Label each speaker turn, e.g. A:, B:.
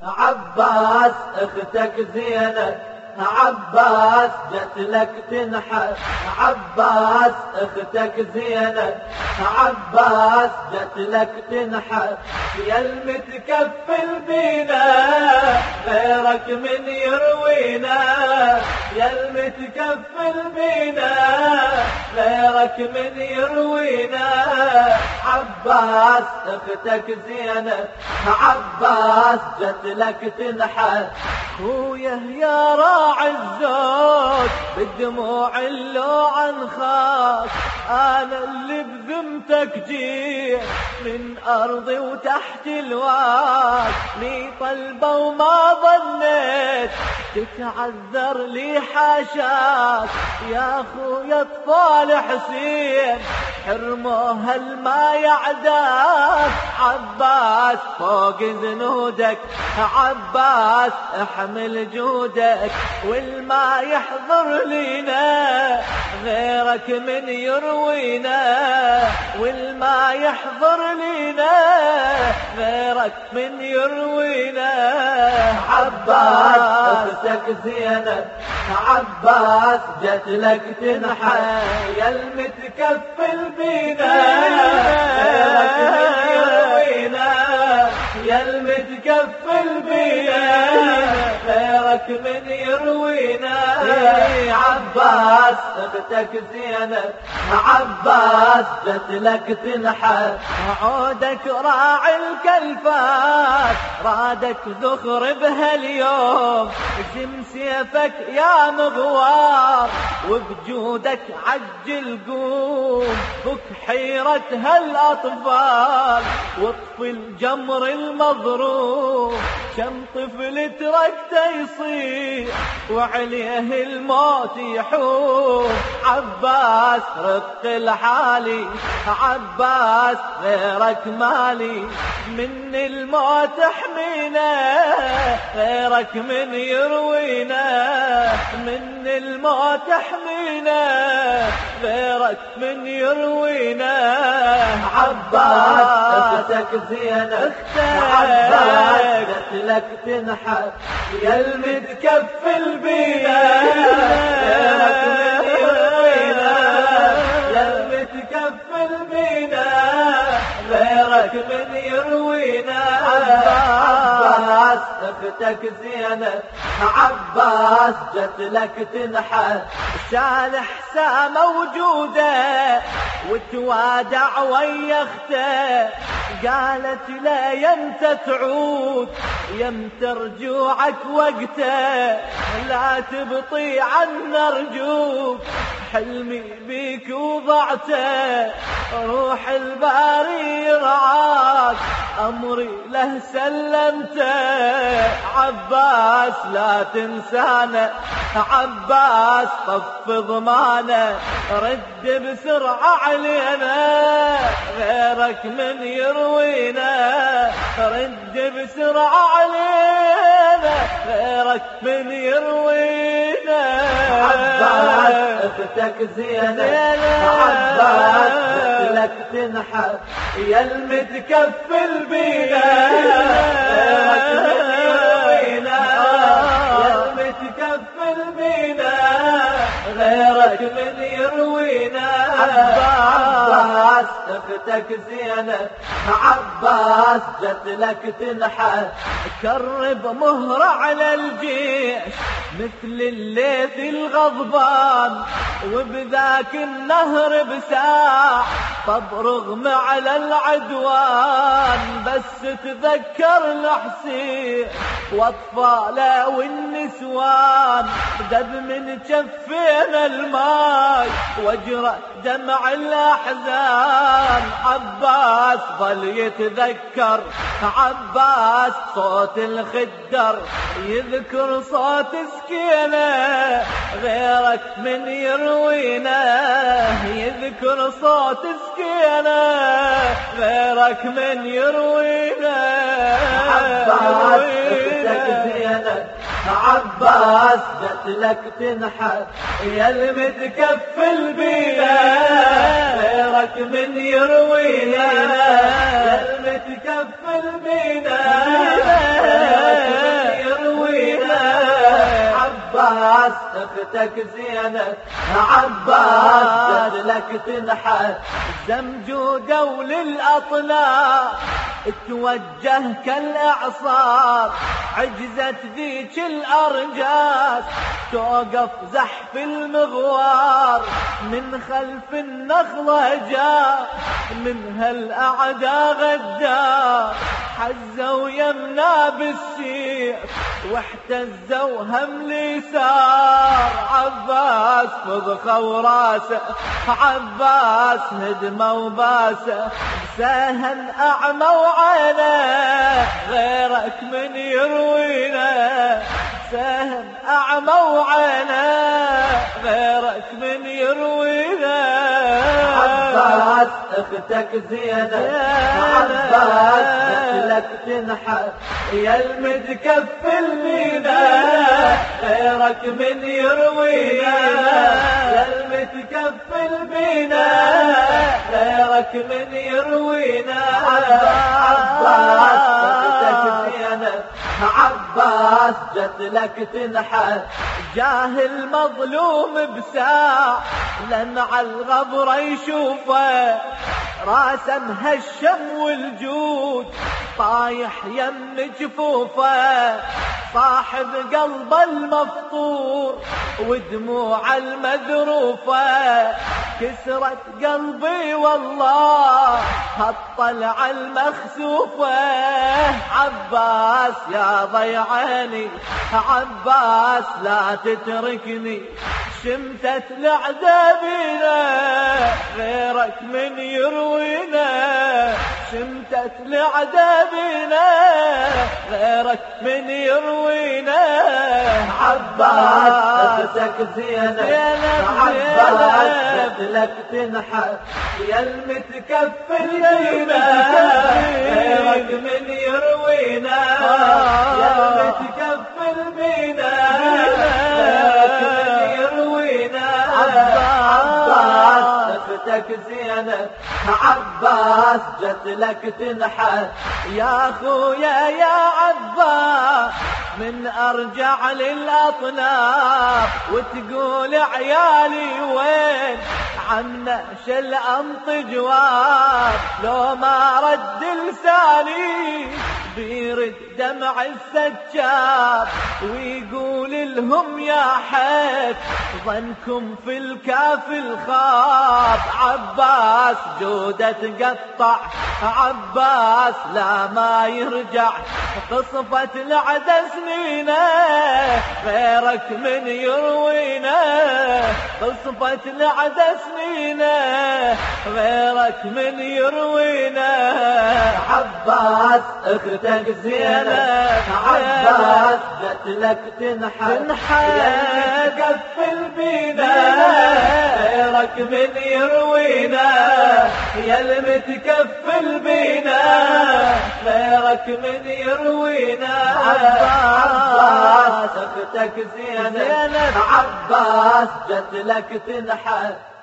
A: عباس اختك زينب، عباس جت لك تنحت. عباس اختك زينب، عباس جت لك تنحت. يا المتكفل بينا غيرك من يروينا، يا المتكفل بينا غيرك من يروينا. عباس اختك زينب، عباس جت لك تنحت. خويه يا راعي الزود بالدموع اللوع انخاك، انا اللي بذمتك جيت من ارضي وتحت الواد. لي طلبه وما ظنيت تتعذر لي حاشاك. يا خويا اطفال حسين حرموها الما يعداك. عباس فوق ذنودك، عباس احمل جودك. والما يحضر لينا غيرك من يروينا، والما يحضر لينا غيرك من يروينا. عباس اختك زينب، عباس جت لك تنحت. يا المتكفل بينا غيرك من يروينا، يا المتكفل بينا غيرك من يروينا. عباس اختك زينب، عباس جت لك تنحت. عودك راعي الكلفات رادك ذخر بهاليوم. سم سيفك يا مغوار وبجودك عجل قوم. فك حيرة هالاطفال واطفي الجمر المضروب. كم طفل تركته يصيح وعليه الموت يحوم. عباس رق الحالي، عباس غيرك مالي. من الموت احمينا غيرك من يروينا، من الموت احمينا غيرك من يروينا. عباس اختك زينب، عباس جت لك تنحت. يا المتكفل بينا غيرك من يروينا، يا المتكفل بينا غيرك من يروينا. عباس اختك زينب، عباس جت لك تنحت. شال حسام موجوده وتوادع ويا اخته. قالت لا يمتى تعود يمتى رجوعك وقته. لا تبطي عنا رجوك حلمي بيك وضعته. روح الباري يرعاك امري له سلمته. عباس لا تنسانا، عباس طف ضمانه. رد بسرعة علينا غيرك من يروينا، رد بسرعة علينا غيرك من يروينا. عباس اختك زينب، عباس جت لك تنحت. يا المتكفل بينا غيرك من يروينا، يا المتكفل بينا غيرك من يروينا. عباس اختك زينب، عباس جت لك تنحت. كرب مهر على الجيش مثل الليث الغضبان. وبذاك النهر بساع طب رغم على العدوان. بس تذكر الحسين واطفاله والنسوان. دب من جفينا الماي واجرى دمع الاحزان. عباس ظل يتذكر، عباس صوت الخدر يذكر صوت سكينه غيرك من يروينا. يذكر صوت سكينه غيرك من يروينا. عباس اختك زينب، عباس جت لك تنحت. يا المتكفل بينا غيرك من يروينا، يا المتكفل بينا غيرك عباس اختك زينب عباس جت لك تنحت زمجودة وللأطلاق توجه كالإعصار عجزت ذيك الأرجاس توقف زحف المغوار من خلف النخلة جاء من هالأعداء غدار حزوا يمنا بالسيف واحتزوا هم اليسار عباس فضخوا وراسه عباس هدمه وباسه سهن أعمى وعينه غيرك من يروينا سهن أعمى وعينه غيرك من يروينا عباس اختك زينب عباس مثلك تنحت يا المتكفل بينا غيرك من يروينا يا المتكفل بينا غيرك من يروينا عباس اختك زينب عباس جت لك تنحت جاهل مظلوم بساع لن على الغبر يشوفه راسه مهشم والجود طايح يم جفوفه صاحب قلب المفطور ودموع المذروفة كسرت قلبي والله هالطلعة المخسوفة عباس يا ضي عيني عباس لا تتركني شمتت العذابنا غيرك من يروينا شمتت العذابنا غيرك من يروينا عباس اختك زينب عباس لك تنحت يا المتكفل بينا غيرك من يروينا يا المتكفل بينا غيرك من يروينا عباس اختك زينب عباس جت لك تنحت
B: يا اخويا يا عباس من ارجع للاطناب وتقول عيالي وين عنا شل انط جواب لو ما رد لساني بيرد دمع السجاب ويقول لهم يا حيف ظنكم في الكاف الخاب عباس جودة تقطع عباس لا ما يرجع قصفت العدا سنينه غيرك من يروينا قصفت العدا سنينه غيرك من يروينا
A: عباس اختك زينب عباس جت لك تنحت يا المتكفل بينا غيرك من يروينا يا المتكفل بينا غيرك من يروينا عباس اختك زينب عباس جت لك تنحت